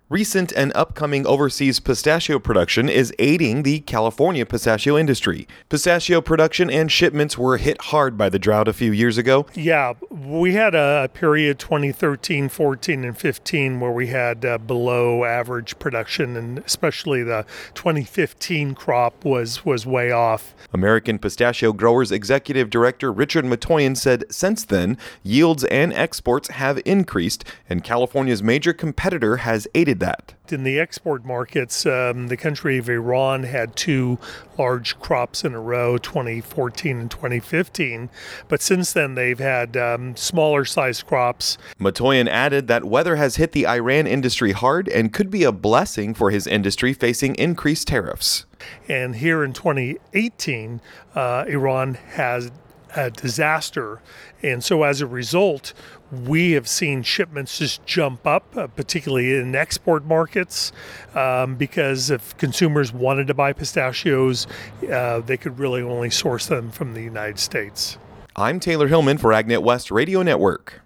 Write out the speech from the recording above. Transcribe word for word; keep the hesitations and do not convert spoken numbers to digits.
Recent and upcoming overseas pistachio production is aiding the California pistachio industry. Pistachio production and shipments were hit hard by the drought a few years ago. Yeah, we had a period twenty thirteen, fourteen, and fifteen where we had uh, below average production, and especially the twenty fifteen crop was, was way off. American Pistachio Growers Executive Director Richard Matoyan said since then, yields and exports have increased, and California's major competitor has aided that. In the export markets, um, the country of Iran had two large crops in a row, twenty fourteen and twenty fifteen. But since then, they've had um, smaller sized crops. Matoyan added that weather has hit the Iran industry hard and could be a blessing for his industry facing increased tariffs. And here in twenty eighteen, uh, Iran has a disaster. And so as a result, we have seen shipments just jump up, uh, particularly in export markets, um, because if consumers wanted to buy pistachios, uh, they could really only source them from the United States. I'm Taylor Hillman for AgNet West Radio Network.